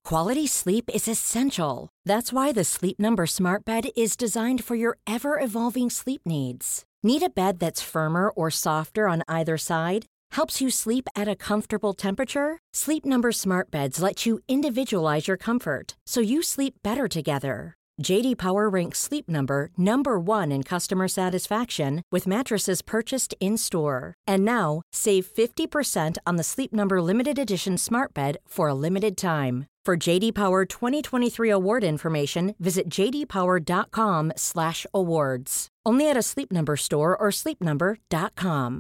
Quality sleep is essential. That's why the Sleep Number Smart Bed is designed for your ever-evolving sleep needs. Need a bed that's firmer or softer on either side? Helps you sleep at a comfortable temperature? Sleep Number Smart Beds let you individualize your comfort, so you sleep better together. J.D. Power ranks Sleep Number number 1 in customer satisfaction with mattresses purchased in-store. And now, save 50% on the Sleep Number Limited Edition Smart Bed for a limited time. For J.D. Power 2023 award information, visit jdpower.com/awards. Only at a Sleep Number store or sleepnumber.com.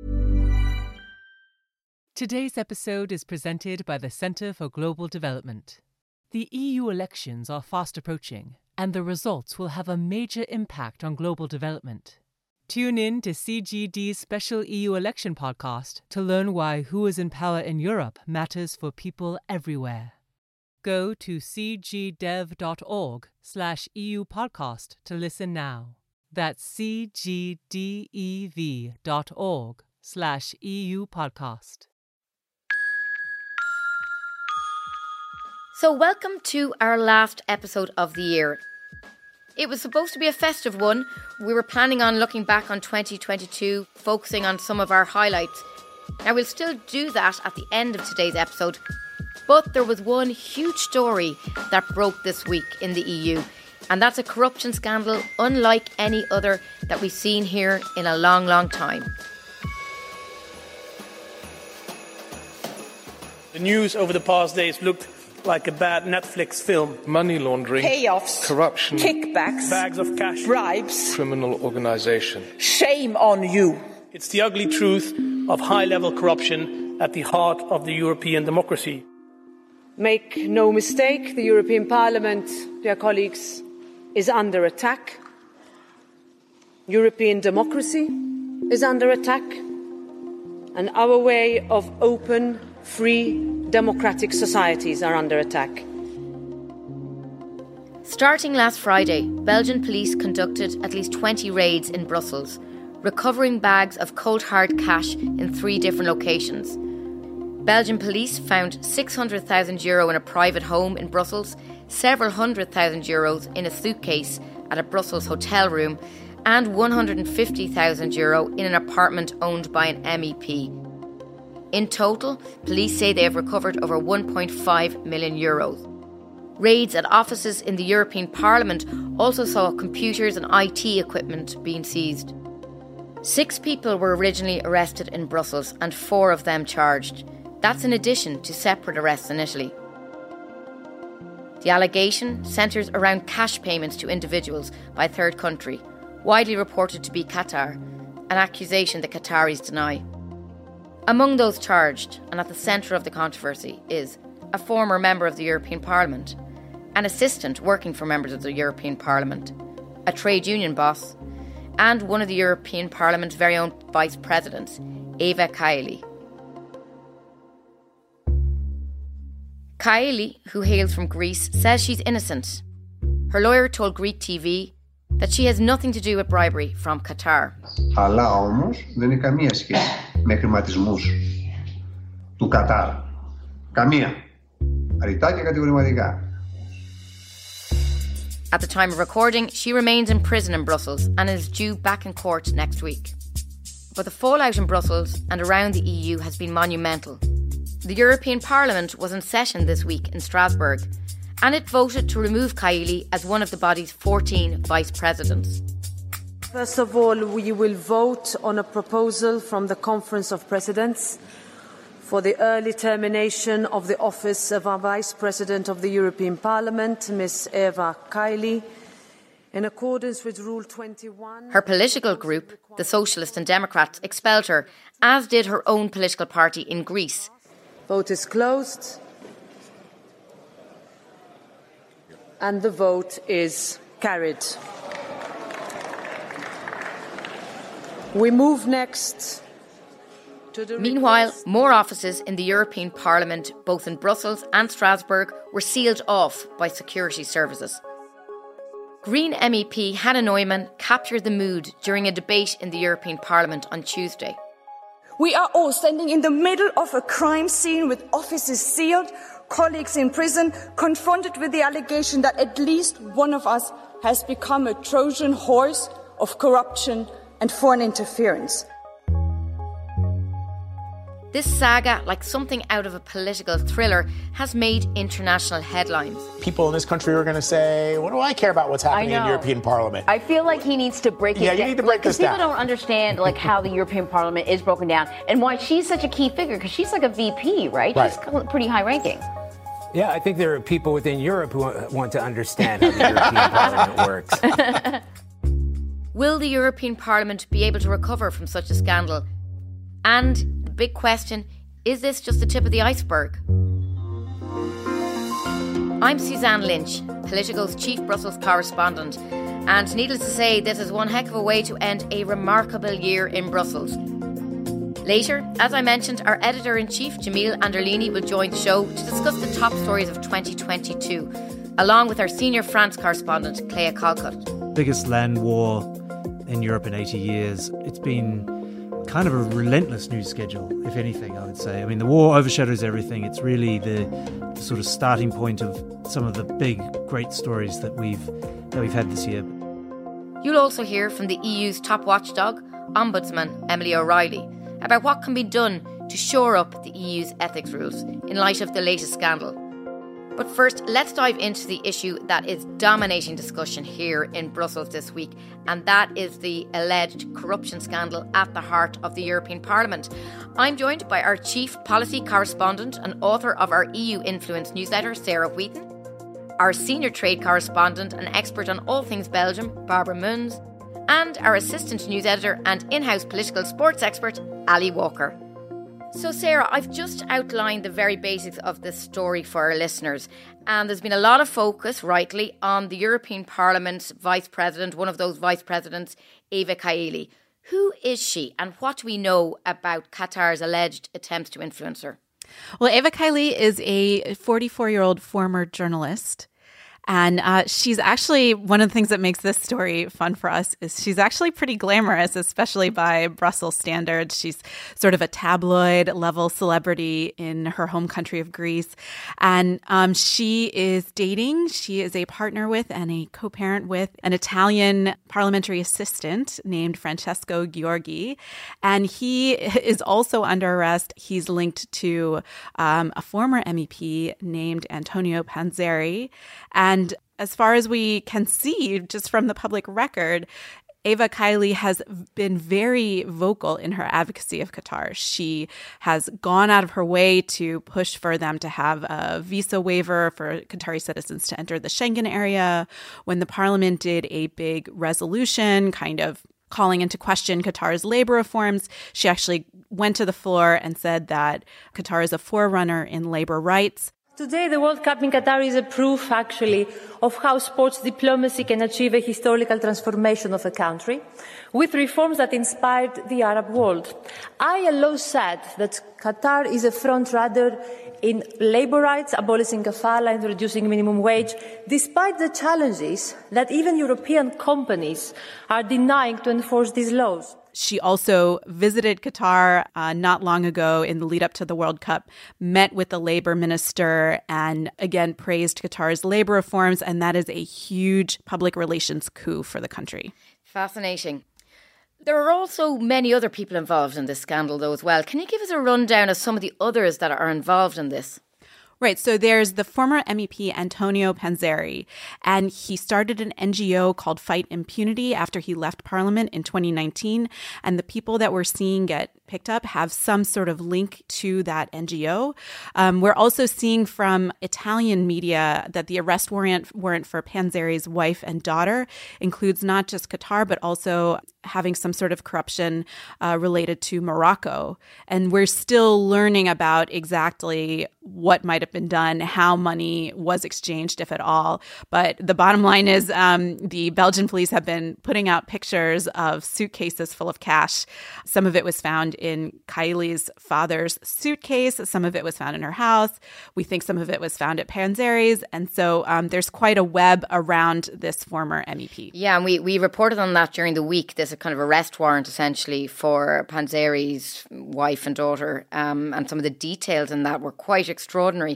Today's episode is presented by the Centre for Global Development. The EU elections are fast approaching, and the results will have a major impact on global development. Tune in to CGD's special EU election podcast to learn why who is in power in Europe matters for people everywhere. Go to cgdev.org/EU podcast to listen now. That's cgdev.org/EU podcast. So welcome to our last episode of the year. It was supposed to be a festive one. We were planning on looking back on 2022, focusing on some of our highlights. Now we'll still do that at the end of today's episode, but there was one huge story that broke this week in the EU, and that's a corruption scandal unlike any other that we've seen here in a long, long time. The news over the past days looked like a bad Netflix film. Money laundering, payoffs, corruption, kickbacks, bags of cash, bribes, criminal organisation. Shame on you. It's the ugly truth of high-level corruption at the heart of the European democracy. Make no mistake, the European Parliament, dear colleagues, is under attack. European democracy is under attack. And our way of open, free, democratic societies are under attack. Starting last Friday, Belgian police conducted at least 20 raids in Brussels, recovering bags of cold hard cash in 3 different locations. Belgian police found €600,000 in a private home in Brussels, several €100,000 in a suitcase at a Brussels hotel room, and €150,000 in an apartment owned by an MEP. In total, police say they have recovered over €1.5 million. Raids at offices in the European Parliament also saw computers and IT equipment being seized. 6 people were originally arrested in Brussels and 4 of them charged. That's in addition to separate arrests in Italy. The allegation centres around cash payments to individuals by a third country, widely reported to be Qatar, an accusation the Qataris deny. Among those charged, and at the centre of the controversy, is a former member of the European Parliament, an assistant working for members of the European Parliament, a trade union boss, and one of the European Parliament's very own vice presidents, Eva Kaili. Kaili, who hails from Greece, says she's innocent. Her lawyer told Greek TV that she has nothing to do with bribery from Qatar. Αλλά όμως δεν είναι καμία σχέση με χρηματισμούς του Κατάρ. Καμία. Ρητά και κατηγορηματικά. At the time of recording, she remains in prison in Brussels and is due back in court next week. But the fallout in Brussels and around the EU has been monumental. The European Parliament was in session this week in Strasbourg, and it voted to remove Kaili as one of the body's 14 vice presidents. First of all, we will vote on a proposal from the Conference of Presidents for the early termination of the office of our Vice President of the European Parliament, Ms. Eva Kaili, in accordance with Rule 21. Her political group, the Socialists and Democrats, expelled her, as did her own political party in Greece. Vote is closed. And the vote is carried. We move next to the... Meanwhile, more offices in the European Parliament, both in Brussels and Strasbourg, were sealed off by security services. Green MEP Hannah Neumann captured the mood during a debate in the European Parliament on Tuesday. We are all standing in the middle of a crime scene with offices sealed, colleagues in prison, confronted with the allegation that at least one of us has become a Trojan horse of corruption and foreign interference. This saga, like something out of a political thriller, has made international headlines. People in this country are going to say, what do I care about what's happening in European Parliament? I feel like he needs to break it down. Yeah, you need to break this down. People don't understand how the European Parliament is broken down and why she's such a key figure, because she's like a VP, right? She's pretty high ranking. Yeah, I think there are people within Europe who want to understand how the European Parliament works. Will the European Parliament be able to recover from such a scandal? And the big question, is this just the tip of the iceberg? I'm Suzanne Lynch, Politico's chief Brussels correspondent, and needless to say, this is one heck of a way to end a remarkable year in Brussels. Later, as I mentioned, our editor-in-chief, Jamil Anderlini, will join the show to discuss the top stories of 2022, along with our senior France correspondent, Clea Calcutt. Biggest land war in Europe in 80 years. It's been kind of a relentless news schedule, if anything, I would say. I mean, the war overshadows everything. It's really the sort of starting point of some of the big, great stories that we've had this year. You'll also hear from the EU's top watchdog, Ombudsman Emily O'Reilly, about what can be done to shore up the EU's ethics rules in light of the latest scandal. But first, let's dive into the issue that is dominating discussion here in Brussels this week, and that is the alleged corruption scandal at the heart of the European Parliament. I'm joined by our chief policy correspondent and author of our EU Influence newsletter, Sarah Wheaton, our senior trade correspondent and expert on all things Belgium, Barbara Munz, and our assistant news editor and in-house political sports expert, Ali Walker. So Sarah, I've just outlined the very basics of this story for our listeners, and there's been a lot of focus, rightly, on the European Parliament's vice president, one of those vice presidents, Eva Kaili. Who is she, and what do we know about Qatar's alleged attempts to influence her? Well, Eva Kaili is a 44-year-old former journalist. And she's actually, one of the things that makes this story fun for us is she's actually pretty glamorous, especially by Brussels standards. She's sort of a tabloid-level celebrity in her home country of Greece. And she is a partner with and a co-parent with an Italian parliamentary assistant named Francesco Giorgi. And he is also under arrest. He's linked to a former MEP named Antonio Panzeri. And as far as we can see, just from the public record, Eva Kaili has been very vocal in her advocacy of Qatar. She has gone out of her way to push for them to have a visa waiver for Qatari citizens to enter the Schengen area. When the parliament did a big resolution kind of calling into question Qatar's labor reforms, she actually went to the floor and said that Qatar is a forerunner in labor rights. Today, the World Cup in Qatar is a proof, actually, of how sports diplomacy can achieve a historical transformation of a country, with reforms that inspired the Arab world. ILO said that Qatar is a front-runner in labor rights, abolishing kafala and reducing minimum wage, despite the challenges that even European companies are denying to enforce these laws. She also visited Qatar not long ago in the lead up to the World Cup, met with the labor minister, and again praised Qatar's labor reforms. And that is a huge public relations coup for the country. Fascinating. There are also many other people involved in this scandal, though, as well. Can you give us a rundown of some of the others that are involved in this? Right. So there's the former MEP Antonio Panzeri, and he started an NGO called Fight Impunity after he left Parliament in 2019. And the people that we're seeing get picked up have some sort of link to that NGO. We're also seeing from Italian media that the arrest warrant for Panzeri's wife and daughter includes not just Qatar, but also having some sort of corruption related to Morocco. And we're still learning about exactly what might have been done, how money was exchanged, if at all. But the bottom line is the Belgian police have been putting out pictures of suitcases full of cash. Some of it was found in Kaili's father's suitcase. Some of it was found in her house. We think some of it was found at Panzeri's. And so there's quite a web around this former MEP. Yeah, and we reported on that during the week. There's a kind of arrest warrant, essentially, for Panzeri's wife and daughter. And some of the details in that were quite extraordinary.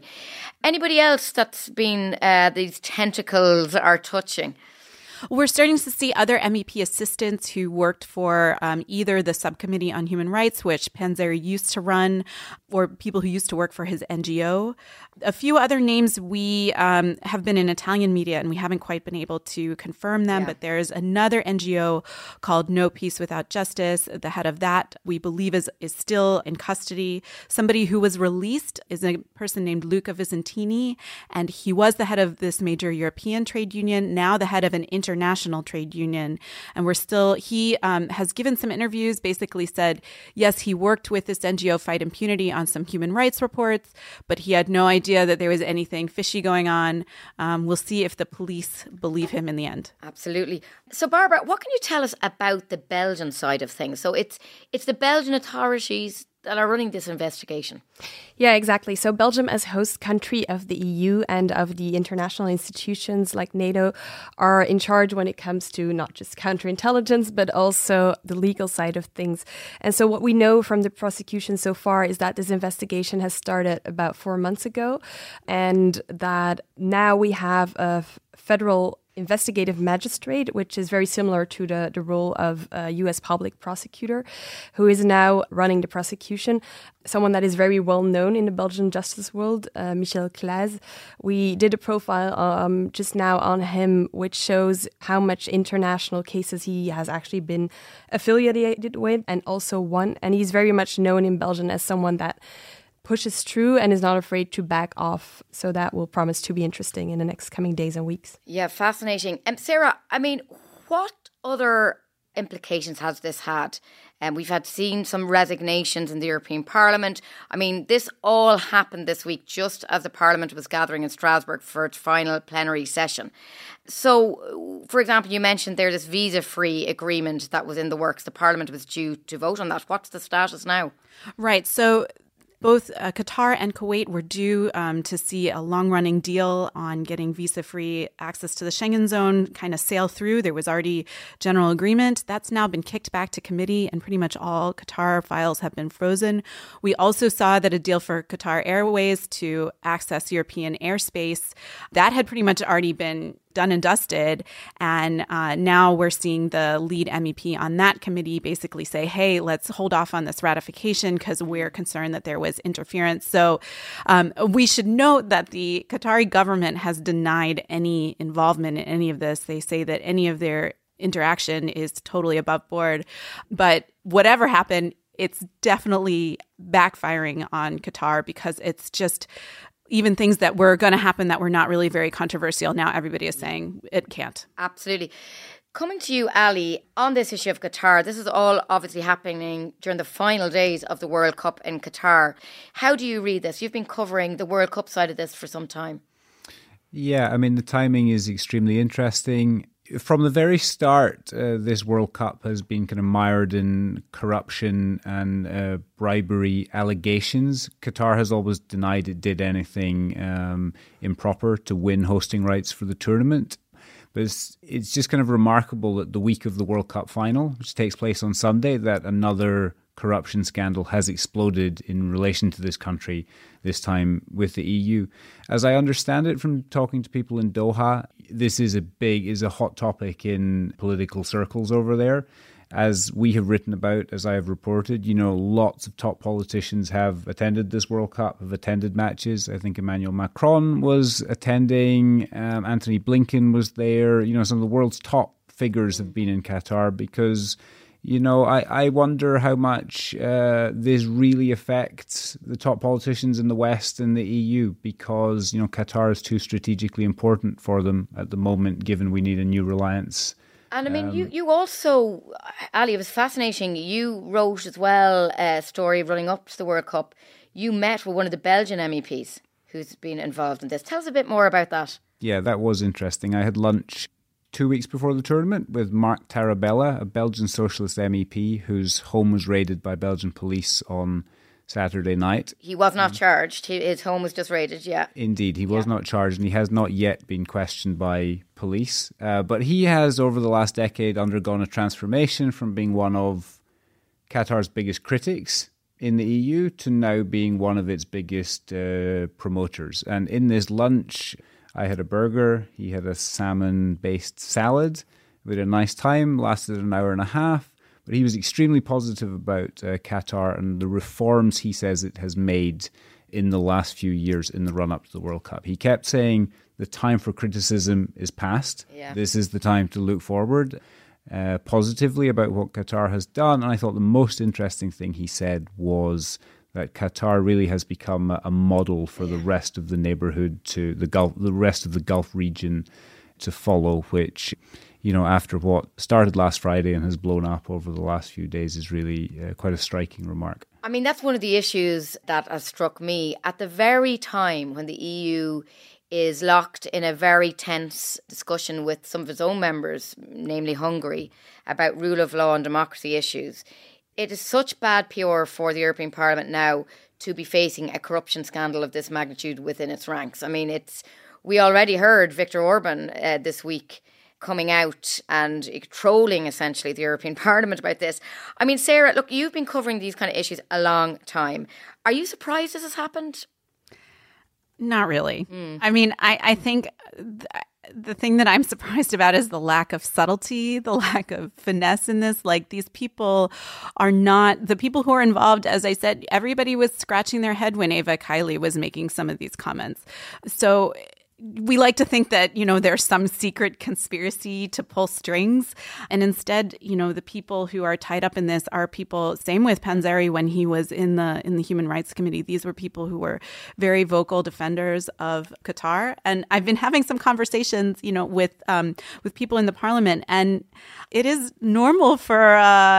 Anybody else that's been these tentacles are touching? We're starting to see other MEP assistants who worked for either the Subcommittee on Human Rights, which Panzeri used to run, or people who used to work for his NGO. A few other names we have been in Italian media, and we haven't quite been able to confirm them, but there's another NGO called No Peace Without Justice. The head of that, we believe, is still in custody. Somebody who was released is a person named Luca Visentini, and he was the head of this major European trade union, now the head of an international trade union. And he has given some interviews, basically said, yes, he worked with this NGO Fight Impunity on some human rights reports, but he had no idea that there was anything fishy going on. We'll see if the police believe him in the end. Absolutely. So, Barbara, what can you tell us about the Belgian side of things? So it's the Belgian authorities that are running this investigation. Yeah, exactly. So Belgium, as host country of the EU and of the international institutions like NATO, are in charge when it comes to not just counterintelligence, but also the legal side of things. And so what we know from the prosecution so far is that this investigation has started about 4 months ago, and that now we have a federal investigative magistrate, which is very similar to the role of a U.S. public prosecutor, who is now running the prosecution. Someone that is very well known in the Belgian justice world, Michel Claes. We did a profile just now on him, which shows how much international cases he has actually been affiliated with and also won. And he's very much known in Belgium as someone that pushes through and is not afraid to back off. So that will promise to be interesting in the next coming days and weeks. Yeah, fascinating. Sarah, I mean, what other implications has this had? We've seen some resignations in the European Parliament. I mean, this all happened this week just as the Parliament was gathering in Strasbourg for its final plenary session. So, for example, you mentioned there this visa-free agreement that was in the works. The Parliament was due to vote on that. What's the status now? Right. So both Qatar and Kuwait were due to see a long-running deal on getting visa-free access to the Schengen zone kind of sail through. There was already general agreement. That's now been kicked back to committee, and pretty much all Qatar files have been frozen. We also saw that a deal for Qatar Airways to access European airspace, that had pretty much already been done and dusted. And now we're seeing the lead MEP on that committee basically say, hey, let's hold off on this ratification because we're concerned that there was interference. So we should note that the Qatari government has denied any involvement in any of this. They say that any of their interaction is totally above board. But whatever happened, it's definitely backfiring on Qatar because it's just even things that were going to happen that were not really very controversial. Now everybody is saying it can't. Absolutely. Coming to you, Ali, on this issue of Qatar, this is all obviously happening during the final days of the World Cup in Qatar. How do you read this? You've been covering the World Cup side of this for some time. Yeah, I mean, the timing is extremely interesting. From the very start, this World Cup has been kind of mired in corruption and bribery allegations. Qatar has always denied it did anything improper to win hosting rights for the tournament. But it's just kind of remarkable that the week of the World Cup final, which takes place on Sunday, that another corruption scandal has exploded in relation to this country, this time with the EU. As I understand it from talking to people in Doha, this is a hot topic in political circles over there. As we have written about, as I have reported, lots of top politicians have attended this World Cup, have attended matches. I think Emmanuel Macron was attending, Anthony Blinken was there. Some of the world's top figures have been in Qatar because I wonder how much this really affects the top politicians in the West and the EU because, Qatar is too strategically important for them at the moment, given we need a new reliance. And I mean, you also, Ali, it was fascinating. You wrote as well a story running up to the World Cup. You met with one of the Belgian MEPs who's been involved in this. Tell us a bit more about that. Yeah, that was interesting. I had lunch 2 weeks before the tournament with Mark Tarabella, a Belgian socialist MEP whose home was raided by Belgian police on Saturday night. He was not charged. His home was just raided, yeah. Indeed, he was not charged and he has not yet been questioned by police. But he has, over the last decade, undergone a transformation from being one of Qatar's biggest critics in the EU to now being one of its biggest promoters. And in this lunch, I had a burger, he had a salmon-based salad. We had a nice time, lasted an hour and a half, but he was extremely positive about Qatar and the reforms he says it has made in the last few years in the run-up to the World Cup. He kept saying the time for criticism is past. Yeah. This is the time to look forward positively about what Qatar has done. And I thought the most interesting thing he said was that Qatar really has become a model for the rest of the neighborhood, to the rest of the Gulf region to follow, which, you know, after what started last Friday and has blown up over the last few days is really quite a striking remark. I mean, that's one of the issues that has struck me. At the very time when the EU is locked in a very tense discussion with some of its own members, namely Hungary, about rule of law and democracy issues, it is such bad PR for the European Parliament now to be facing a corruption scandal of this magnitude within its ranks. I mean, we already heard Viktor Orban this week coming out and trolling essentially the European Parliament about this. I mean, Sarah, look, you've been covering these kind of issues a long time. Are you surprised this has happened? Not really. I mean, I think the thing that I'm surprised about is the lack of subtlety, the lack of finesse in this. Like, these people are not, the people who are involved, as I said, everybody was scratching their head when Eva Kaili was making some of these comments. So we like to think that, you know, there's some secret conspiracy to pull strings. And instead, you know, the people who are tied up in this are people, same with Panzeri when he was in the Human Rights Committee. These were people who were very vocal defenders of Qatar. And I've been having some conversations, you know, with people in the parliament. And it is normal for,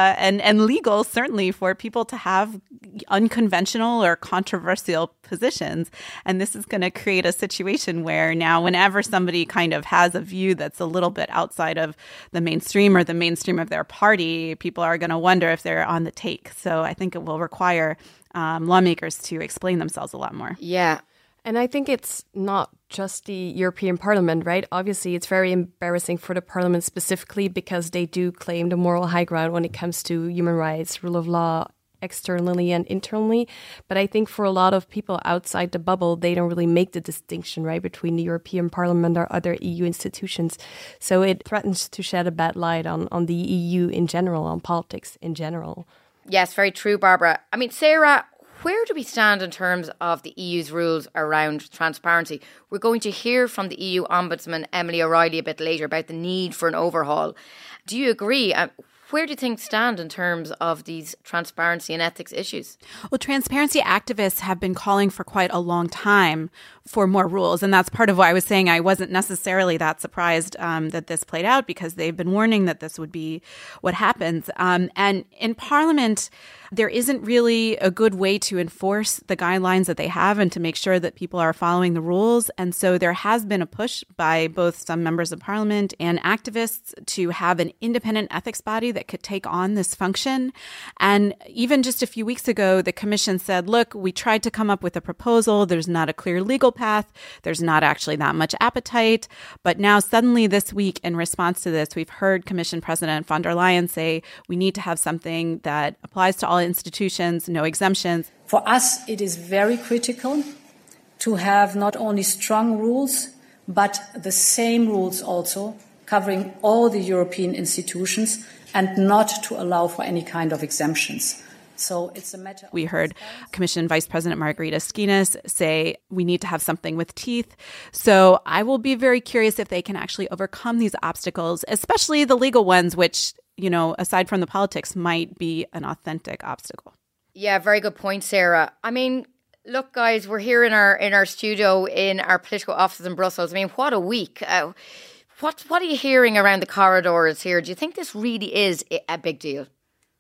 and legal, certainly, for people to have unconventional or controversial positions. And this is going to create a situation where now whenever somebody kind of has a view that's a little bit outside of the mainstream or the mainstream of their party, people are going to wonder if they're on the take. So I think it will require lawmakers to explain themselves a lot more. Yeah. And I think it's not just the European Parliament, right? Obviously, it's very embarrassing for the Parliament specifically because they do claim the moral high ground when it comes to human rights, rule of law, externally and internally. But I think for a lot of people outside the bubble, they don't really make the distinction, right, between the European Parliament or other EU institutions. So it threatens to shed a bad light on the EU in general, on politics in general. Yes, very true, Barbara. I mean, Sarah, where do we stand in terms of the EU's rules around transparency? We're going to hear from the EU Ombudsman, Emily O'Reilly, a bit later about the need for an overhaul. Do you agree? Where do things stand in terms of these transparency and ethics issues? Well, transparency activists have been calling for quite a long time for more rules. And that's part of why I was saying I wasn't necessarily that surprised that this played out, because they've been warning that this would be what happens. And in Parliament, there isn't really a good way to enforce the guidelines that they have and to make sure that people are following the rules. And so there has been a push by both some members of Parliament and activists to have an independent ethics body that could take on this function. And even just a few weeks ago, the Commission said, look, we tried to come up with a proposal. There's not a clear legal path. There's not actually that much appetite. But now suddenly this week, in response to this, we've heard Commission President von der Leyen say we need to have something that applies to all institutions, no exemptions. For us, it is very critical to have not only strong rules, but the same rules also covering all the European institutions and not to allow for any kind of exemptions. So it's a matter of... We heard Commission Vice President Margarita Skinas say we need to have something with teeth. So I will be very curious if they can actually overcome these obstacles, especially the legal ones, which, you know, aside from the politics, might be an authentic obstacle. Yeah, very good point, Sarah. I mean, look, guys, we're here in our studio in our political offices in Brussels. I mean, what a week. What are you hearing around the corridors here? Do you think this really is a big deal?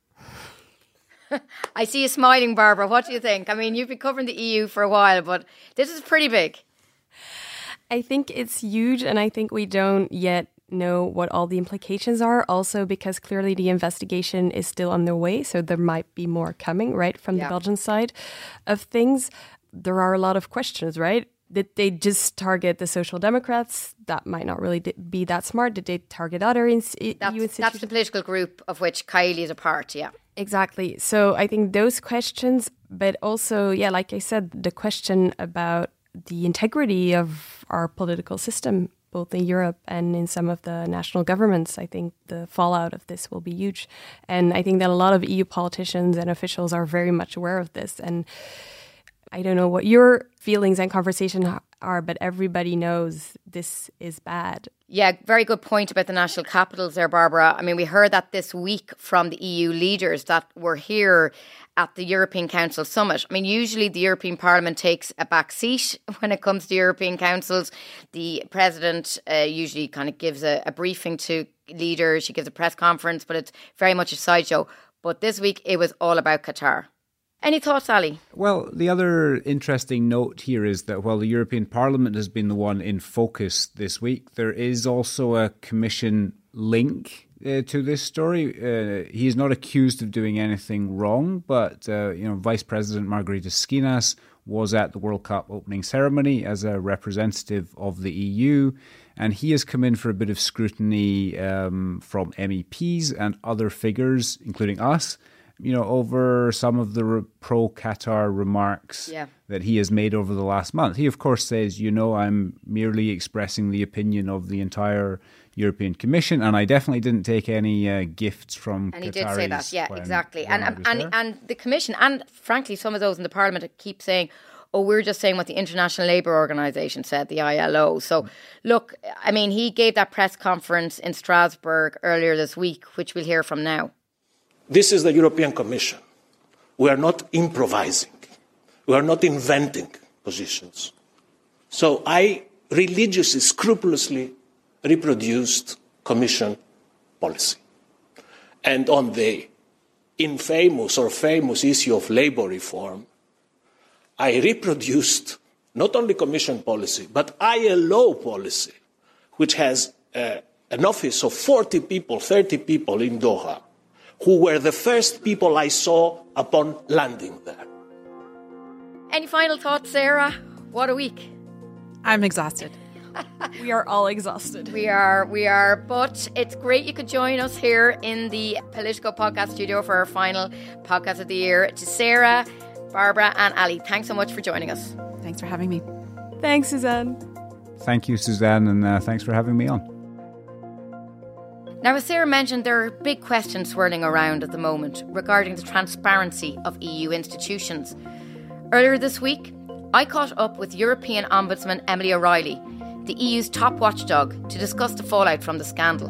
I see you smiling, Barbara. What do you think? I mean, you've been covering the EU for a while, but this is pretty big. I think it's huge, and I think we don't yet know what all the implications are. Also, because clearly the investigation is still underway, so there might be more coming, right, from the Belgian side of things. There are a lot of questions, right? Did they just target the Social Democrats? That might not really be that smart. Did they target other EU institutions? That's the political group of which Kaili is a part, yeah. Exactly. So I think those questions, but also, like I said, the question about the integrity of our political system, both in Europe and in some of the national governments, I think the fallout of this will be huge. And I think that a lot of EU politicians and officials are very much aware of this. And I don't know what your feelings and conversation are, but everybody knows this is bad. Yeah, very good point about the national capitals there, Barbara. I mean, we heard that this week from the EU leaders that were here at the European Council summit. I mean, usually the European Parliament takes a back seat when it comes to European councils. The president usually kind of gives a briefing to leaders. She gives a press conference, but it's very much a sideshow. But this week, it was all about Qatar. Any thoughts, Ali? Well, the other interesting note here is that while the European Parliament has been the one in focus this week, there is also a Commission link to this story. He is not accused of doing anything wrong, but Vice President Margaritis Schinas was at the World Cup opening ceremony as a representative of the EU, and he has come in for a bit of scrutiny from MEPs and other figures, including us, over some of the pro-Qatar remarks that he has made over the last month. He, of course, says, I'm merely expressing the opinion of the entire European Commission, and I definitely didn't take any gifts from Qataris. And he did say that, exactly. And the Commission, and frankly, some of those in the Parliament keep saying, we're just saying what the International Labour Organization said, the ILO. So, look, I mean, he gave that press conference in Strasbourg earlier this week, which we'll hear from now. This is the European Commission. We are not improvising. We are not inventing positions. So I religiously, scrupulously reproduced Commission policy. And on the infamous or famous issue of labour reform, I reproduced not only Commission policy, but ILO policy, which has an office of 40 people, 30 people in Doha, who were the first people I saw upon landing there. Any final thoughts, Sarah? What a week. I'm exhausted. We are all exhausted. We are. But it's great you could join us here in the Politico podcast studio for our final podcast of the year. To Sarah, Barbara and Ali, thanks so much for joining us. Thanks for having me. Thanks, Suzanne. Thank you, Suzanne, and thanks for having me on. Now, as Sarah mentioned, there are big questions swirling around at the moment regarding the transparency of EU institutions. Earlier this week, I caught up with European Ombudsman Emily O'Reilly, the EU's top watchdog, to discuss the fallout from the scandal.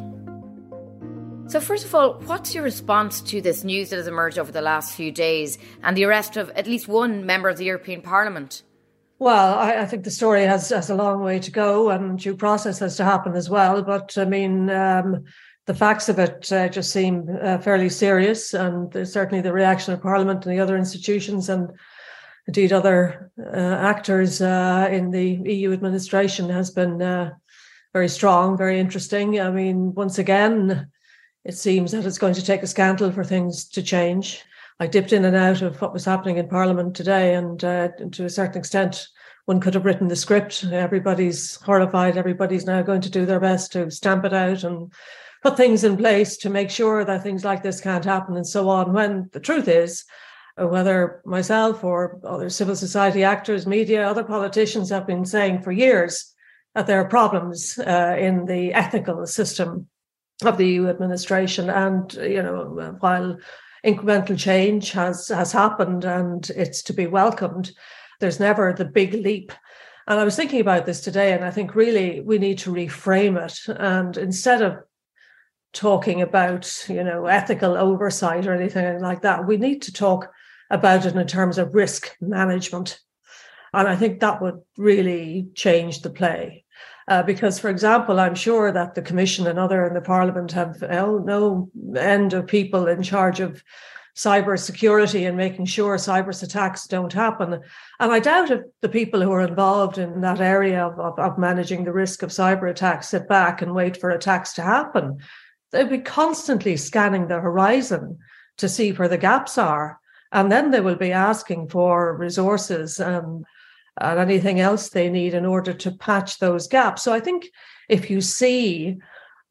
So first of all, what's your response to this news that has emerged over the last few days and the arrest of at least one member of the European Parliament? Well, I think the story has a long way to go and due process has to happen as well. But I mean, the facts of it just seem fairly serious, and certainly the reaction of Parliament and the other institutions and indeed other actors in the EU administration has been very strong, very interesting. I mean, once again, it seems that it's going to take a scandal for things to change. I dipped in and out of what was happening in Parliament today, and to a certain extent, one could have written the script. Everybody's horrified. Everybody's now going to do their best to stamp it out and put things in place to make sure that things like this can't happen and so on. When the truth is, whether myself or other civil society actors, media, other politicians have been saying for years that there are problems in the ethical system of the EU administration. And, while incremental change has happened and it's to be welcomed, there's never the big leap. And I was thinking about this today, and I think really we need to reframe it. And instead of talking about, ethical oversight or anything like that, we need to talk about it in terms of risk management. And I think that would really change the play. Because, for example, I'm sure that the Commission and other in the Parliament have no end of people in charge of cyber security and making sure cyber attacks don't happen. And I doubt if the people who are involved in that area of managing the risk of cyber attacks sit back and wait for attacks to happen. They'll be constantly scanning the horizon to see where the gaps are. And then they will be asking for resources and anything else they need in order to patch those gaps. So I think if you see what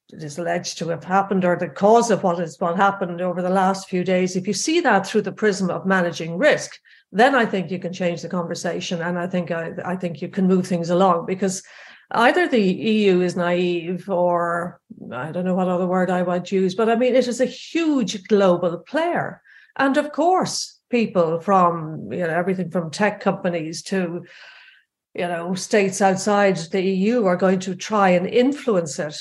is alleged to have happened, or the cause of what happened over the last few days, if you see that through the prism of managing risk, then I think you can change the conversation, and I think you can move things along, because either the EU is naive, or I don't know what other word I would use, but I mean, it is a huge global player. And of course, people from, everything from tech companies to, states outside the EU are going to try and influence it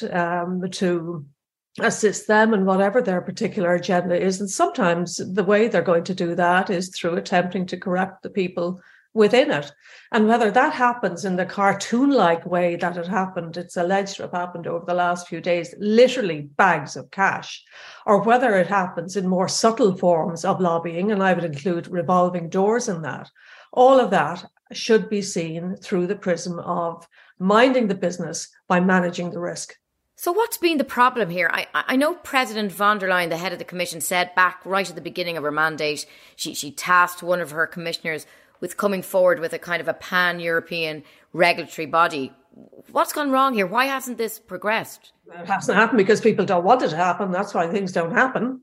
to assist them in whatever their particular agenda is. And sometimes the way they're going to do that is through attempting to corrupt the people within it. And whether that happens in the cartoon-like way that it's alleged to have happened over the last few days, literally bags of cash, or whether it happens in more subtle forms of lobbying, and I would include revolving doors in that, all of that should be seen through the prism of minding the business by managing the risk. So what's been the problem here? I know President von der Leyen, the head of the Commission, said back right at the beginning of her mandate, she tasked one of her commissioners with coming forward with a kind of a pan-European regulatory body. What's gone wrong here? Why hasn't this progressed? It hasn't happened because people don't want it to happen. That's why things don't happen,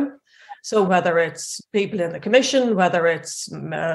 So whether it's people in the Commission, whether it's,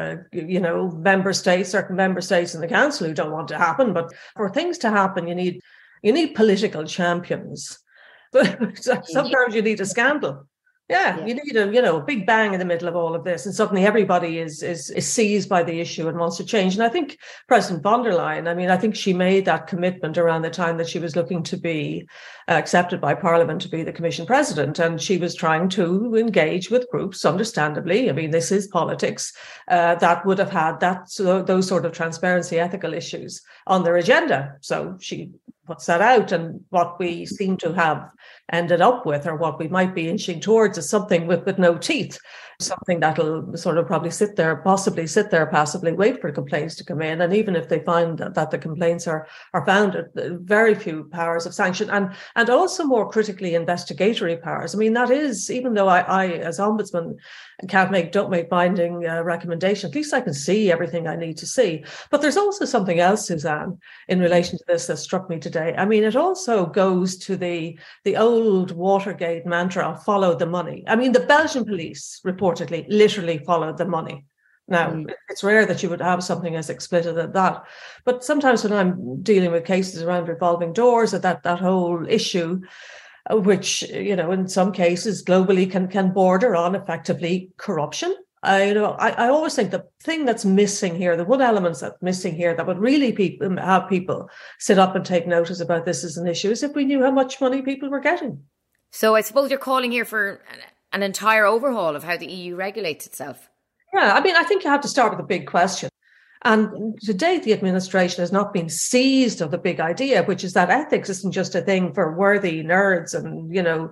member states, certain member states in the Council who don't want it to happen, but for things to happen, you need political champions. But sometimes you need a scandal. Yeah, you need a big bang in the middle of all of this, and suddenly everybody is seized by the issue and wants to change. And I think President von der Leyen, I think she made that commitment around the time that she was looking to be accepted by Parliament to be the Commission President, and she was trying to engage with groups, understandably. This is politics, that would have had those sort of transparency, ethical issues on their agenda. So she puts that out, and what we seem to have ended up with, or what we might be inching towards, is something with no teeth, something that'll sort of probably sit there passively, wait for complaints to come in, and even if they find that the complaints are founded, very few powers of sanction, and also more critically investigatory powers. That is, even though I as Ombudsman don't make binding recommendations, at least I can see everything I need to see. But there's also something else, Suzanne, in relation to this that struck me today. It also goes to the old Watergate mantra of follow the money. The Belgian police reportedly literally followed the money. Now, it's rare that you would have something as explicit as that. But sometimes when I'm dealing with cases around revolving doors, or that whole issue, which, in some cases globally can border on effectively corruption. I always think the thing that's missing here, the one element that's missing here that would really have people sit up and take notice about this as an issue, is if we knew how much money people were getting. So I suppose you're calling here for an entire overhaul of how the EU regulates itself. Yeah, I think you have to start with the big question. And to date, the administration has not been seized of the big idea, which is that ethics isn't just a thing for worthy nerds and,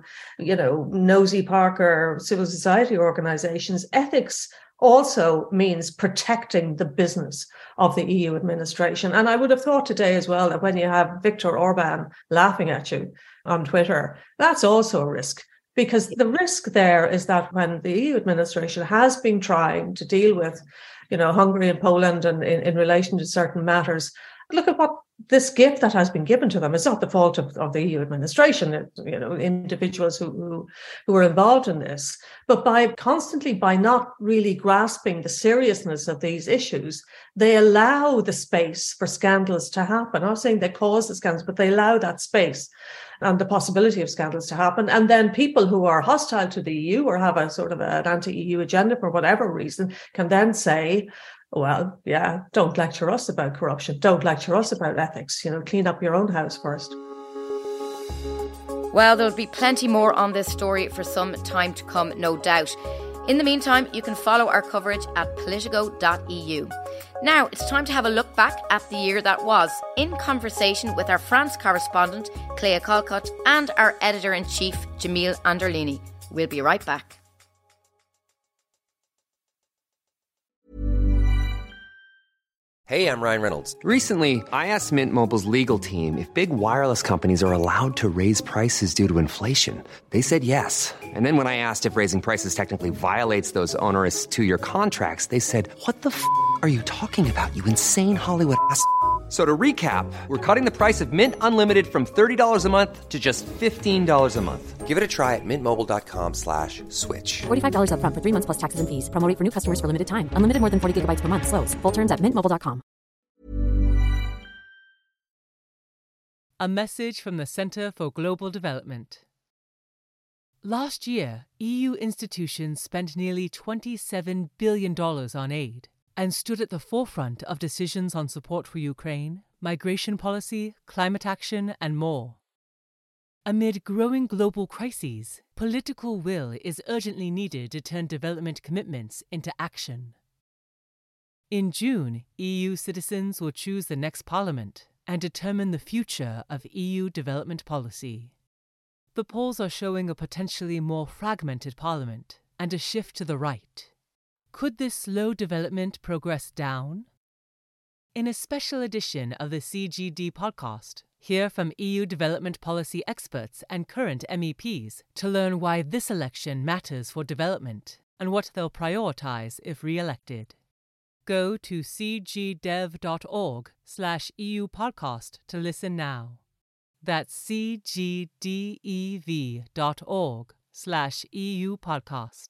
nosy Parker civil society organizations. Ethics also means protecting the business of the EU administration. And I would have thought today as well that when you have Viktor Orban laughing at you on Twitter, that's also a risk. Because the risk there is that when the EU administration has been trying to deal with, Hungary and Poland and in relation to certain matters, look at what this gift that has been given to them. It's not the fault of the EU administration, individuals who are involved in this. But by not really grasping the seriousness of these issues, they allow the space for scandals to happen. I'm not saying they cause the scandals, but they allow that space and the possibility of scandals to happen. And then people who are hostile to the EU or have a sort of an anti-EU agenda for whatever reason can then say, well, yeah, don't lecture us about corruption. Don't lecture us about ethics. Clean up your own house first. Well, there'll be plenty more on this story for some time to come, no doubt. In the meantime, you can follow our coverage at politico.eu. Now, it's time to have a look back at the year that was, in conversation with our France correspondent, Clea Colcott, and our editor-in-chief, Jamil Anderlini. We'll be right back. Hey, I'm Ryan Reynolds. Recently, I asked Mint Mobile's legal team if big wireless companies are allowed to raise prices due to inflation. They said yes. And then when I asked if raising prices technically violates those onerous 2-year contracts, they said, "What the f*** are you talking about, you insane Hollywood ass?" So to recap, we're cutting the price of Mint Unlimited from $30 a month to just $15 a month. Give it a try at mintmobile.com/switch. $45 up front for 3 months plus taxes and fees. Promo rate for new customers for limited time. Unlimited more than 40 gigabytes per month. Slows full terms at mintmobile.com. A message from the Centre for Global Development. Last year, EU institutions spent nearly $27 billion on aid and stood at the forefront of decisions on support for Ukraine, migration policy, climate action, and more. Amid growing global crises, political will is urgently needed to turn development commitments into action. In June, EU citizens will choose the next parliament and determine the future of EU development policy. The polls are showing a potentially more fragmented parliament and a shift to the right. Could this slow development progress down? In a special edition of the CGD podcast, hear from EU development policy experts and current MEPs to learn why this election matters for development and what they'll prioritise if re-elected. Go to cgdev.org/EU podcast to listen now. That's cgdev.org/EU podcast.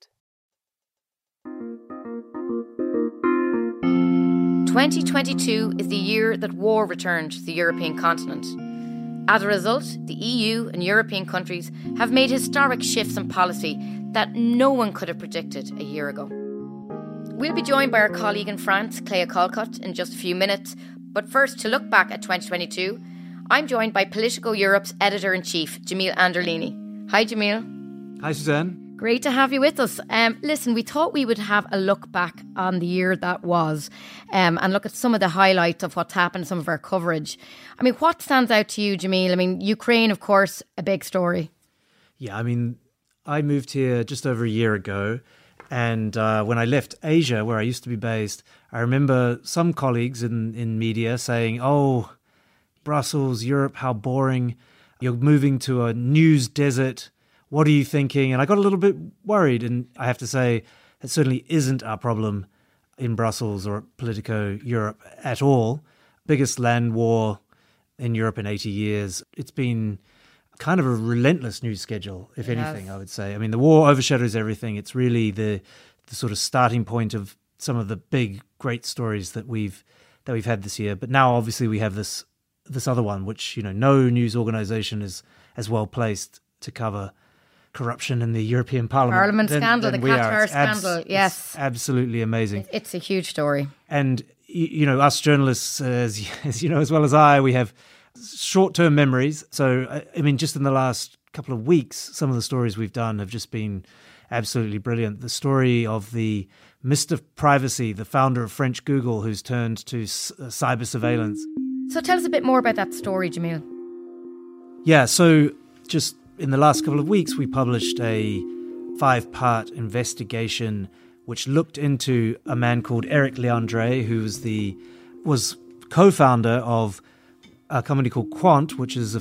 2022 is the year that war returned to the European continent. As a result, the EU and European countries have made historic shifts in policy that no one could have predicted a year ago. We'll be joined by our colleague in France, Clea Colcott, in just a few minutes. But first, to look back at 2022, I'm joined by Politico Europe's Editor-in-Chief, Jamil Anderlini. Hi, Jamil. Hi, Suzanne. Great to have you with us. Listen, we thought we would have a look back on the year that was and look at some of the highlights of what's happened, some of our coverage. I mean, what stands out to you, Jamil? I mean, Ukraine, of course, a big story. Yeah, I mean, I moved here just over a year ago. And when I left Asia, where I used to be based, I remember some colleagues in media saying, oh, Brussels, Europe, how boring. You're moving to a news desert. What are you thinking? And I got a little bit worried. And I have to say, it certainly isn't our problem in Brussels or Politico Europe at all. Biggest land war in Europe in 80 years. It's been kind of a relentless news schedule, if anything, I would say. I mean, the war overshadows everything. It's really the sort of starting point of some of the big, great stories that we've had this year. But now, obviously, we have this other one, which, you know, no news organisation is as well placed to cover corruption in the European Parliament scandal, the Qatar scandal. Yes, it's absolutely amazing. It's a huge story. And you know, us journalists, as you know as well as I, we have short-term memories. So I mean, just in the last couple of weeks, some of the stories we've done have just been absolutely brilliant. The story of the Mr. Privacy, the founder of French Google, who's turned to cyber surveillance. So tell us a bit more about that story, Jamil. Yeah, so just in the last couple of weeks, we published a 5-part investigation which looked into a man called Eric Leandre, who was co-founder of a company called Quant, which was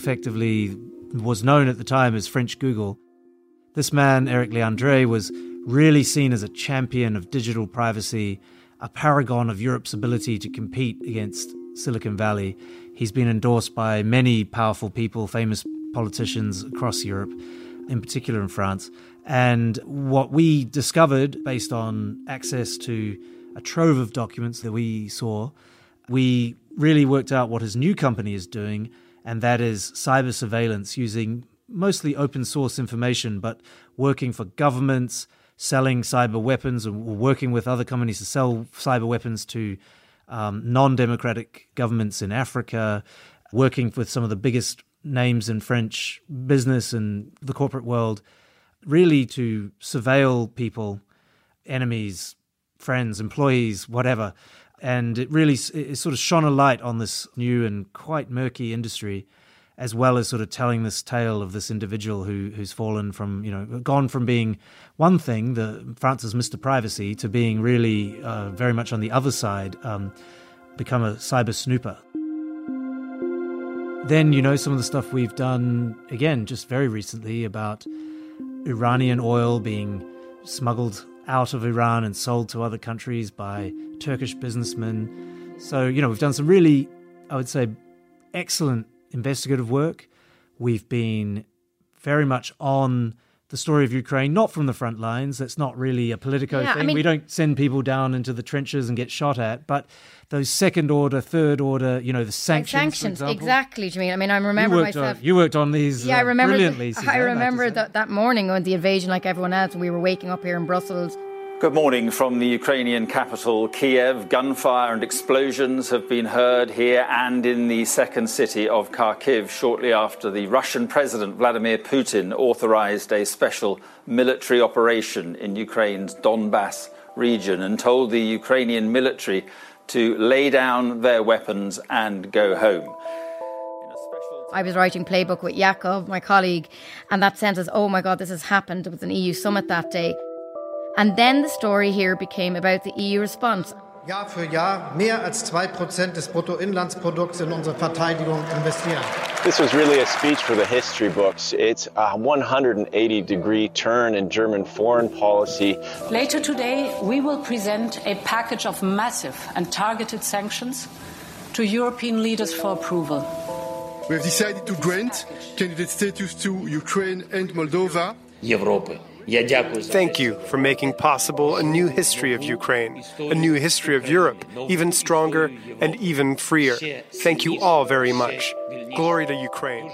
known at the time as French Google. This man, Eric Leandre, was really seen as a champion of digital privacy, a paragon of Europe's ability to compete against Silicon Valley. He's been endorsed by many powerful people, famous politicians across Europe, in particular in France. And what we discovered, based on access to a trove of documents that we saw, we really worked out what his new company is doing, and that is cyber surveillance, using mostly open source information, but working for governments, selling cyber weapons, and working with other companies to sell cyber weapons to non-democratic governments in Africa, working with some of the biggest names in French business and the corporate world, really to surveil people, enemies, friends, employees, whatever. And it really sort of shone a light on this new and quite murky industry, as well as sort of telling this tale of this individual who's fallen from, gone from being one thing, France's Mr. Privacy, to being really very much on the other side, become a cyber snooper. Then, some of the stuff we've done, again, just very recently, about Iranian oil being smuggled out of Iran and sold to other countries by Turkish businessmen. So, we've done some really I would say, excellent investigative work. We've been very much on the story of Ukraine, not from the front lines. That's not really a Politico thing. We don't send people down into the trenches and get shot at. But those second order, third order, the sanctions, for example. Exactly, Jamil. I mean, I remember myself. You worked on these brilliantly. I remember that morning on the invasion, like everyone else, we were waking up here in Brussels. Good morning from the Ukrainian capital, Kiev. Gunfire and explosions have been heard here and in the second city of Kharkiv shortly after the Russian President Vladimir Putin authorized a special military operation in Ukraine's Donbass region and told the Ukrainian military to lay down their weapons and go home. I was writing Playbook with Yakov, my colleague, and that sent us, oh my God, this has happened. It was an EU summit that day. And then the story here became about the EU response. Jahr für Jahr mehr als 2% des Bruttoinlandsprodukts in unsere Verteidigung investieren. This was really a speech for the history books. It's a 180-degree turn in German foreign policy. Later today, we will present a package of massive and targeted sanctions to European leaders for approval. We have decided to grant candidate status to Ukraine and Moldova. Thank you for making possible a new history of Ukraine, a new history of Europe, even stronger and even freer. Thank you all very much. Glory to Ukraine.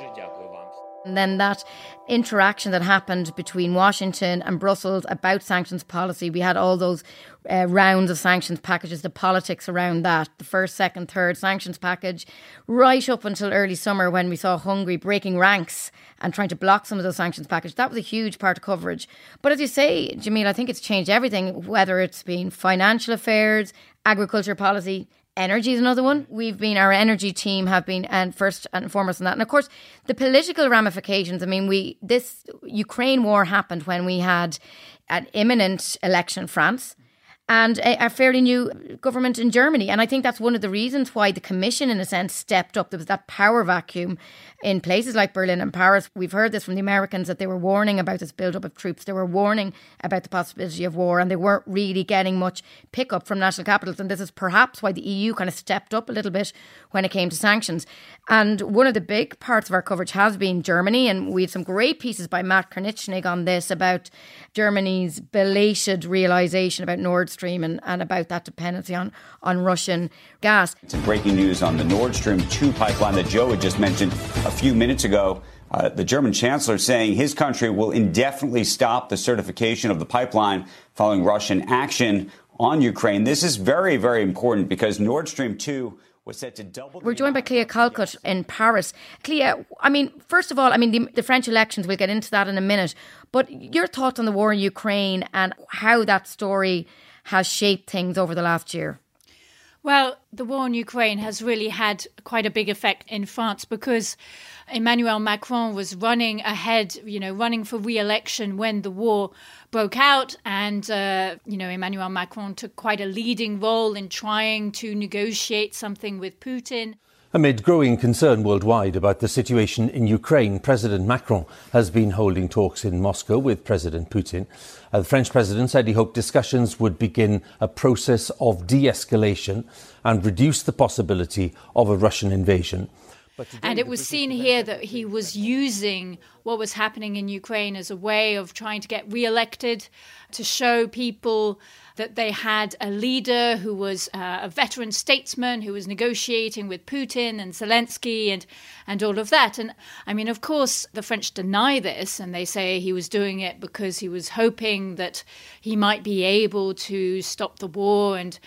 And then that interaction that happened between Washington and Brussels about sanctions policy, we had all those rounds of sanctions packages, the politics around that, the first, second, third sanctions package, right up until early summer when we saw Hungary breaking ranks and trying to block some of those sanctions packages. That was a huge part of coverage. But as you say, Jamil, I think it's changed everything, whether it's been financial affairs, agriculture policy. Energy is another one. Our energy team have been and first and foremost in that. And of course, the political ramifications. I mean, this Ukraine war happened when we had an imminent election in France and a fairly new government in Germany. And I think that's one of the reasons why the Commission, in a sense, stepped up. There was that power vacuum in places like Berlin and Paris. We've heard this from the Americans that they were warning about this build-up of troops. They were warning about the possibility of war, and they weren't really getting much pickup from national capitals. And this is perhaps why the EU kind of stepped up a little bit when it came to sanctions. And one of the big parts of our coverage has been Germany, and we had some great pieces by Matt Kornichnig on this about Germany's belated realisation about Nord Stream and about that dependency on Russian gas. Some breaking news on the Nord Stream 2 pipeline that Joe had just mentioned a few minutes ago. The German chancellor saying his country will indefinitely stop the certification of the pipeline following Russian action on Ukraine. This is very, very important because Nord Stream 2 was set to double. We're joined by Clea Calcutt in Paris. Clea, I mean, first of all, the French elections, we'll get into that in a minute, but your thoughts on the war in Ukraine and how that story has shaped things over the last year? Well, the war in Ukraine has really had quite a big effect in France because Emmanuel Macron was running ahead, running for re-election when the war broke out. And, Emmanuel Macron took quite a leading role in trying to negotiate something with Putin. Amid growing concern worldwide about the situation in Ukraine, President Macron has been holding talks in Moscow with President Putin. The French president said he hoped discussions would begin a process of de-escalation and reduce the possibility of a Russian invasion. And it was seen here that he was using what was happening in Ukraine as a way of trying to get re-elected, to show people that they had a leader who was a veteran statesman who was negotiating with Putin and Zelensky and all of that. And I mean, of course, the French deny this and they say he was doing it because he was hoping that he might be able to stop the war and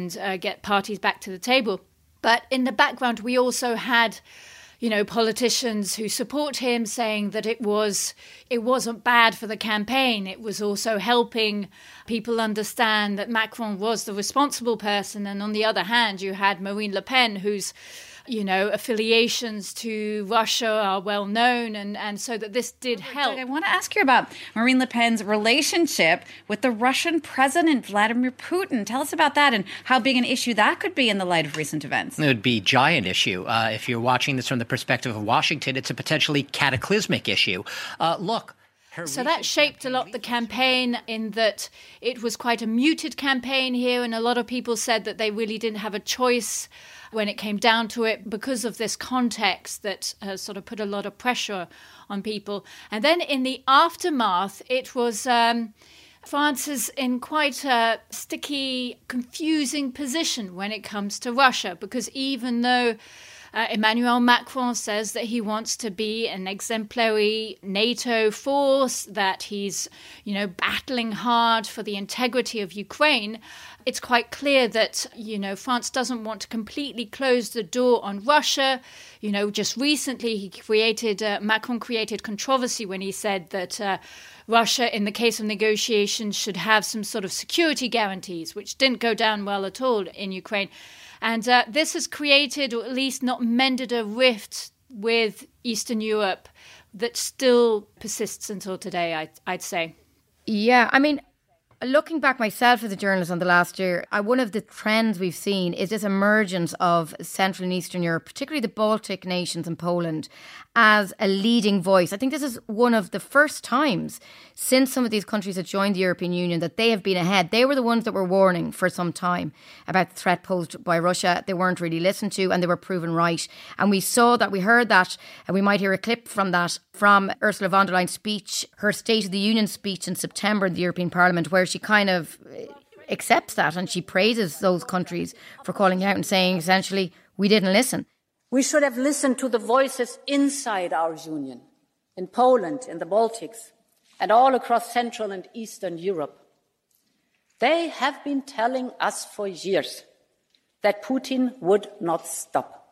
get parties back to the table. But in the background, we also had, politicians who support him saying that it wasn't bad for the campaign. It was also helping people understand that Macron was the responsible person. And on the other hand, you had Marine Le Pen, whose affiliations to Russia are well known, and so that this did help. I want to ask you about Marine Le Pen's relationship with the Russian President Vladimir Putin. Tell us about that and how big an issue that could be in the light of recent events. It would be a giant issue. If you're watching this from the perspective of Washington, it's a potentially cataclysmic issue. Look, So that shaped a lot the campaign, in that it was quite a muted campaign here, and a lot of people said that they really didn't have a choice when it came down to it because of this context that has sort of put a lot of pressure on people. And then in the aftermath, it was France is in quite a sticky, confusing position when it comes to Russia, because even though Emmanuel Macron says that he wants to be an exemplary NATO force, that he's, battling hard for the integrity of Ukraine, it's quite clear that, France doesn't want to completely close the door on Russia. Just recently Macron created controversy when he said that Russia, in the case of negotiations, should have some sort of security guarantees, which didn't go down well at all in Ukraine. And this has created, or at least not mended, a rift with Eastern Europe that still persists until today, I'd say. Yeah, I mean, looking back myself as a journalist on the last year, one of the trends we've seen is this emergence of Central and Eastern Europe, particularly the Baltic nations and Poland, as a leading voice. I think this is one of the first times since some of these countries had joined the European Union that they have been ahead. They were the ones that were warning for some time about the threat posed by Russia. They weren't really listened to, and they were proven right. And we heard that, and we might hear a clip from that from Ursula von der Leyen's speech, her State of the Union speech in September in the European Parliament, where she kind of accepts that and she praises those countries for calling out and saying, essentially, we didn't listen. We should have listened to the voices inside our union, in Poland, in the Baltics, and all across Central and Eastern Europe. They have been telling us for years that Putin would not stop.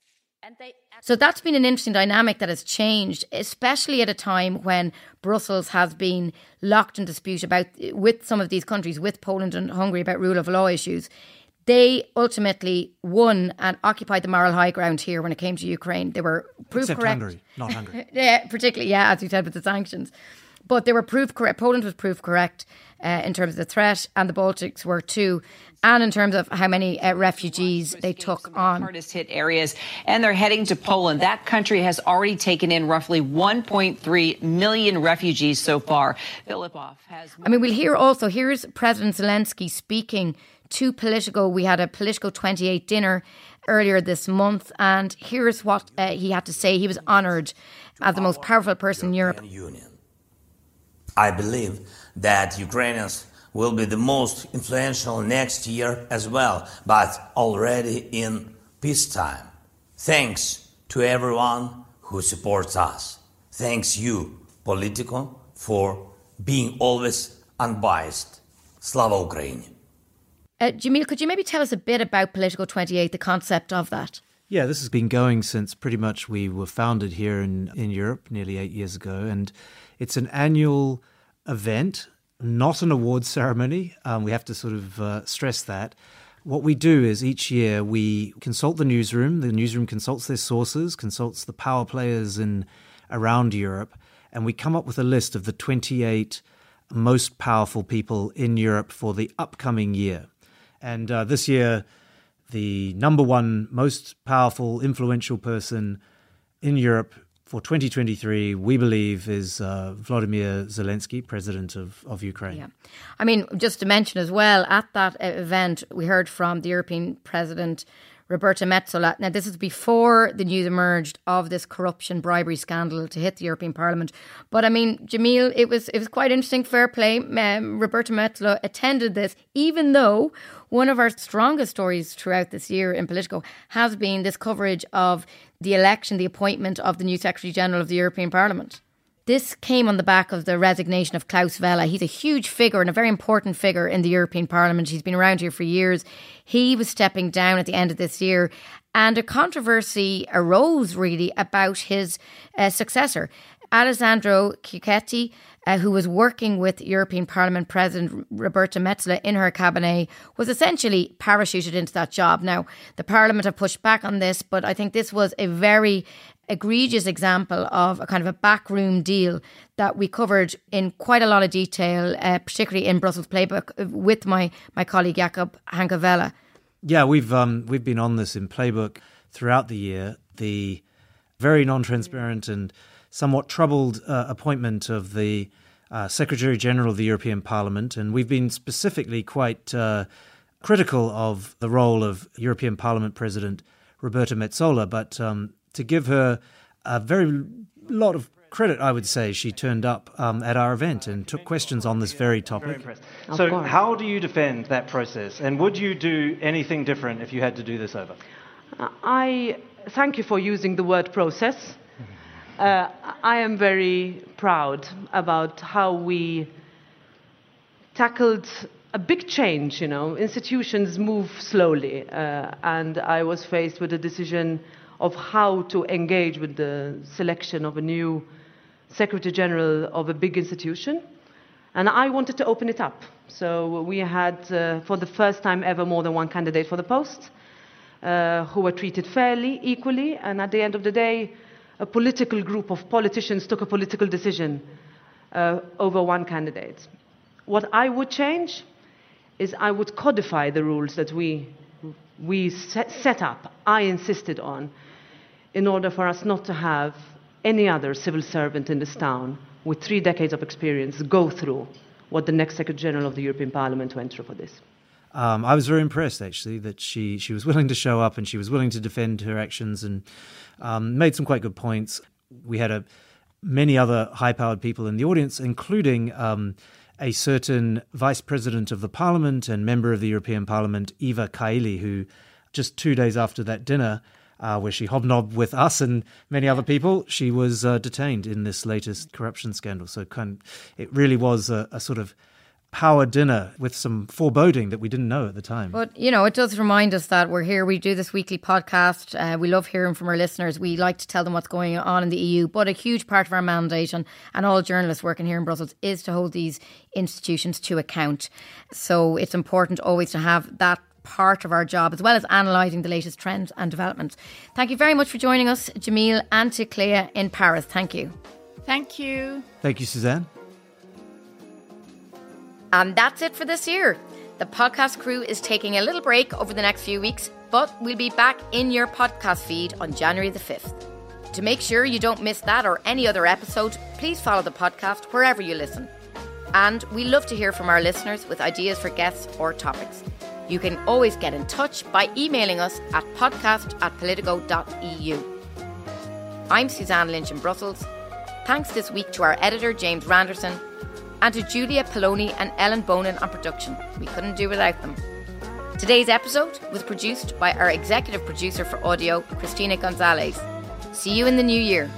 So that's been an interesting dynamic that has changed, especially at a time when Brussels has been locked in dispute with some of these countries, with Poland and Hungary, about rule of law issues. They ultimately won and occupied the moral high ground here when it came to Ukraine. They were proved correct. Hungary, not Hungary. Yeah, particularly, as you said, with the sanctions. But they were proved correct. Poland was proved correct in terms of the threat, and the Baltics were too, and in terms of how many refugees they took on. Hardest hit areas, and they're heading to Poland. That country has already taken in roughly 1.3 million refugees so far. Filipov has. We'll here's President Zelensky speaking to Politico. We had a Politico 28 dinner earlier this month, and here's what he had to say. He was honoured as the most powerful person in Europe. I believe that Ukrainians will be the most influential next year as well, but already in peacetime. Thanks to everyone who supports us. Thanks you, Politico, for being always unbiased. Slava Ukraini. Jamil, could you maybe tell us a bit about Politico 28, the concept of that? Yeah, this has been going since pretty much we were founded here in Europe nearly 8 years ago. And it's an annual event, not an awards ceremony. We have to sort of stress that. What we do is each year we consult the newsroom. The newsroom consults their sources, consults the power players around Europe, and we come up with a list of the 28 most powerful people in Europe for the upcoming year. And this year, the number one most powerful, influential person in Europe for 2023, we believe, is Volodymyr Zelensky, president of Ukraine. Yeah. Just to mention as well, at that event, we heard from the European President, Roberta Metsola. Now, this is before the news emerged of this corruption bribery scandal to hit the European Parliament. But Jamil, it was quite interesting, fair play. Roberta Metsola attended this, even though one of our strongest stories throughout this year in Politico has been this coverage of the election, the appointment of the new Secretary General of the European Parliament. This came on the back of the resignation of Klaus Welle. He's a huge figure and a very important figure in the European Parliament. He's been around here for years. He was stepping down at the end of this year, and a controversy arose really about his successor. Alessandro Cicchetti, who was working with European Parliament President Roberta Metsola in her cabinet, was essentially parachuted into that job. Now, the Parliament have pushed back on this, but I think this was a very egregious example of a kind of a backroom deal that we covered in quite a lot of detail, particularly in Brussels Playbook with my colleague Jakob Hankevella. Yeah, we've been on this in Playbook throughout the year. The very non-transparent and somewhat troubled appointment of the Secretary-General of the European Parliament. And we've been specifically quite critical of the role of European Parliament President Roberta Metsola. But to give her a very lot of credit, I would say, she turned up at our event and took questions on this very topic. So how do you defend that process? And would you do anything different if you had to do this over? I thank you for using the word process. I am very proud about how we tackled a big change. Institutions move slowly, and I was faced with a decision of how to engage with the selection of a new Secretary General of a big institution, and I wanted to open it up. So we had, for the first time ever, more than one candidate for the post, who were treated fairly, equally, and at the end of the day, a political group of politicians took a political decision over one candidate. What I would change is I would codify the rules that we set up, I insisted on, in order for us not to have any other civil servant in this town with 3 decades of experience go through what the next Secretary General of the European Parliament went through for this. I was very impressed, actually, that she was willing to show up and she was willing to defend her actions and made some quite good points. We had many other high-powered people in the audience, including a certain Vice President of the Parliament and member of the European Parliament, Eva Kaili, who just 2 days after that dinner, where she hobnobbed with us and many other people, she was detained in this latest corruption scandal. So it really was a sort of power dinner with some foreboding that we didn't know at the time. But, it does remind us that we're here. We do this weekly podcast. We love hearing from our listeners. We like to tell them what's going on in the EU. But a huge part of our mandate and all journalists working here in Brussels is to hold these institutions to account. So it's important always to have that part of our job, as well as analysing the latest trends and developments. Thank you very much for joining us, Jamil, and to Clea in Paris. Thank you. Thank you. Thank you, Suzanne. And that's it for this year. The podcast crew is taking a little break over the next few weeks, but we'll be back in your podcast feed on January the 5th. To make sure you don't miss that or any other episode, please follow the podcast wherever you listen. And we love to hear from our listeners with ideas for guests or topics. You can always get in touch by emailing us at podcast@politico.eu. I'm Suzanne Lynch in Brussels. Thanks this week to our editor, James Randerson, and to Julia Poloni and Ellen Bonin on production. We couldn't do without them. Today's episode was produced by our executive producer for audio, Christina Gonzalez. See you in the new year.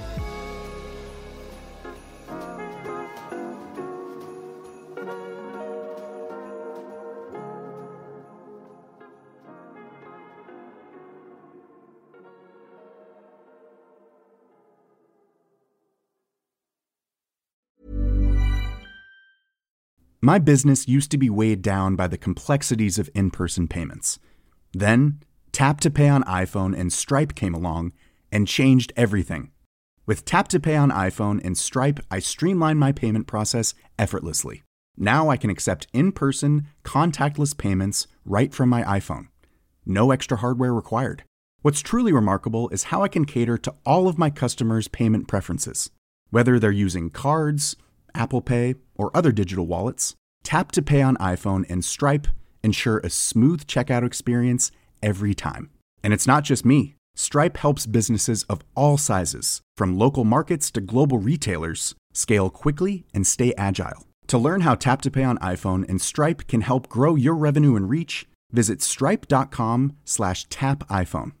My business used to be weighed down by the complexities of in-person payments. Then, Tap to Pay on iPhone and Stripe came along and changed everything. With Tap to Pay on iPhone and Stripe, I streamlined my payment process effortlessly. Now I can accept in-person, contactless payments right from my iPhone. No extra hardware required. What's truly remarkable is how I can cater to all of my customers' payment preferences. Whether they're using cards, Apple Pay, or other digital wallets, Tap to Pay on iPhone and Stripe ensure a smooth checkout experience every time. And it's not just me. Stripe helps businesses of all sizes, from local markets to global retailers, scale quickly and stay agile. To learn how Tap to Pay on iPhone and Stripe can help grow your revenue and reach, visit stripe.com/tapiphone.